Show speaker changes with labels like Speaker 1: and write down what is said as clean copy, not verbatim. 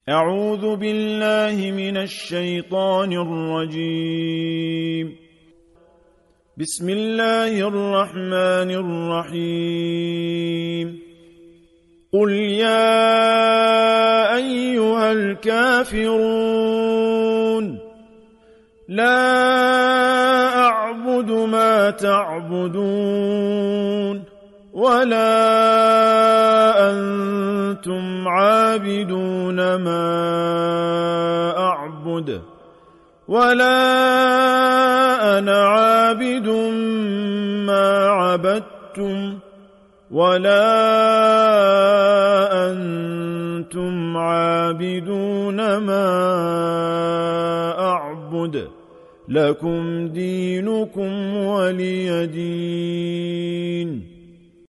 Speaker 1: أعوذ بالله من الشيطان الرجيم. بسم الله الرحمن الرحيم. قل يا أيها الكافرون لا أعبد ما تعبدون ولا أنتم عابدون ما أعبد ولا أنا عابد ما عبدتم ولا أنتم عابدون ما أعبد لكم دينكم ولي دين.